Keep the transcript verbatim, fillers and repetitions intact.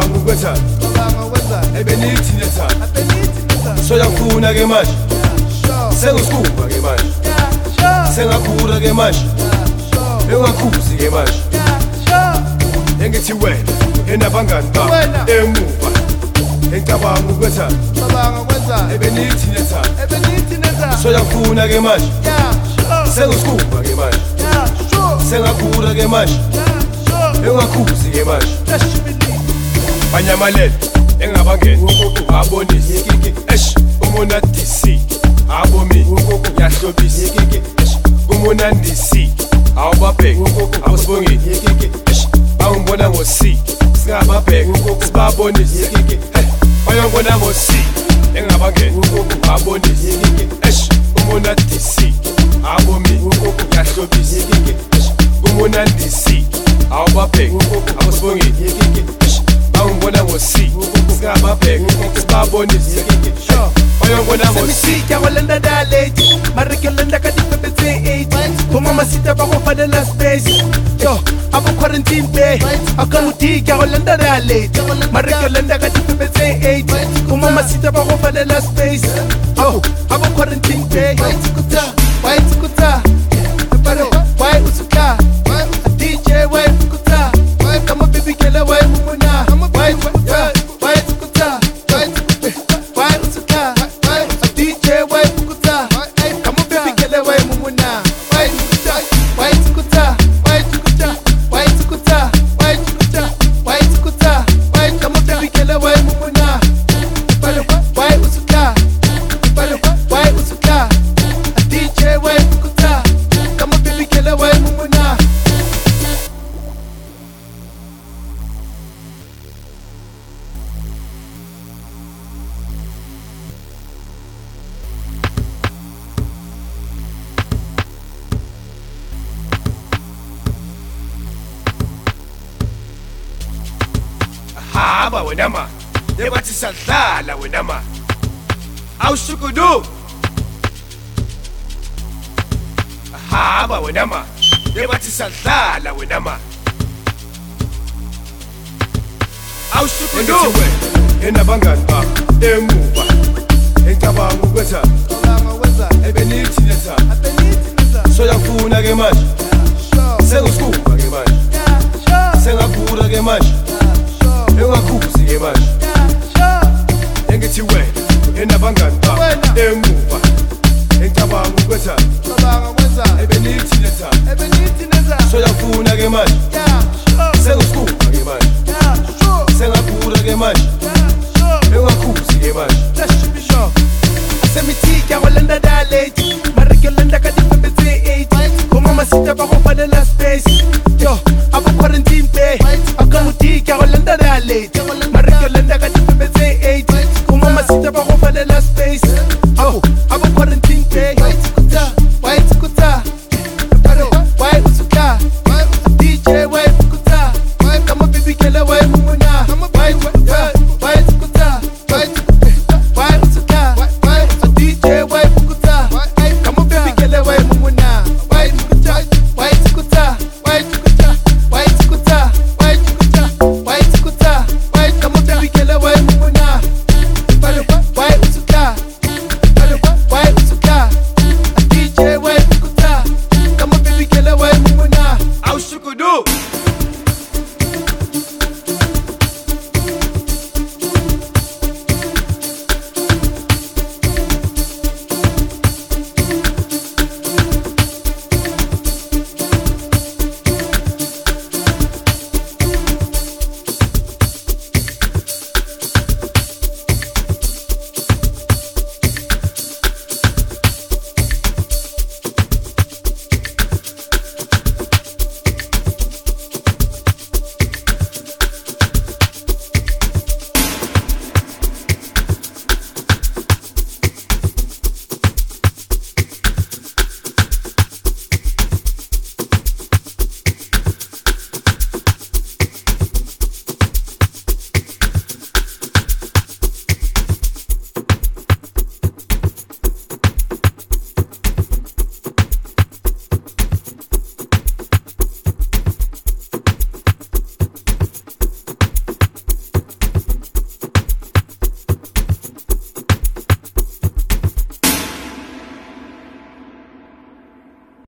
Cabanga ukwethana ebenithi nethana soyafuna ke manje sengusikhumba ke manje sengakhula ke manje engakhuzi ke manje engithi wena enabangani bakho emuva engicabanga ukwethana ebenithi nethana soyafuna ke manje sengusikhumba ke manje sengakhula ke manje engakhuzi ke manje banyamalele engabangena abonisi esh umonadisi abomi yahlobisi esh umonandisi awubabheke awusibongile esh bangibona ngosi singababheke sibabonisi bayongibona ngosi engabangena abonisi esh umonadisi abomi yahlobisi esh umonandisi awubabheke awusibongile esh bangibona ngosi singababheke sibabonisi bayongibona ngosi Yawalanda daleti Marikalanda kadipepetse eight Kumama sita bako fadela space Yo, abo quarantine bay Akamuti yawalanda daleti Marikalanda kadipepetse eight Kumama sita bako fadela space Yo, abo quarantine bay White kuta, white kuta Paro, white usuka D J white kuta Kama baby kela white mumuna White kuta, white kuta White usuka D J white kuta Kama baby kela white mumuna White kuta, white kuta White kuta, white kuta White kuta, white kuta White kama baby kela white mumuna Paro, white usuka Paro, white usuka D J white kuta Kama baby kela white mumuna hamba wena ma yebathi sadlala wena ma awushukudu hamba wena ma yebathi sadlala wena ma awushukudu enabangani bakho emuva engicabanga ukwethana ebenithi nethana soyafuna ke manje sengusikhumba ke manje sengakhula ke manje engakhuzi ke manje engithi wena enabangani bakho emuva engicabanga ukwethana ebenithi nethana soyafuna ke manje sengusikhumba ke manje sengakhula ke manje engakhuzi ke manje Asemithi yawalanda daleti Marikalanda kadipepetse eight Kumama sita bako fadela space Yo, abo quarantine bay Akamuti yawalanda daleti Marikalanda kadipepetse eight Kumama sita bako fadela space